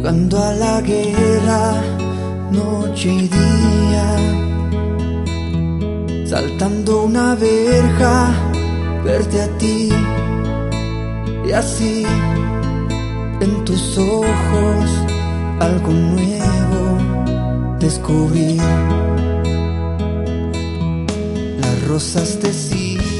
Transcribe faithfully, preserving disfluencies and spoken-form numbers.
jugando a la guerra noche y día, saltando una verja, verte a ti y así en tus ojos algo nuevo descubrí. Las rosas decían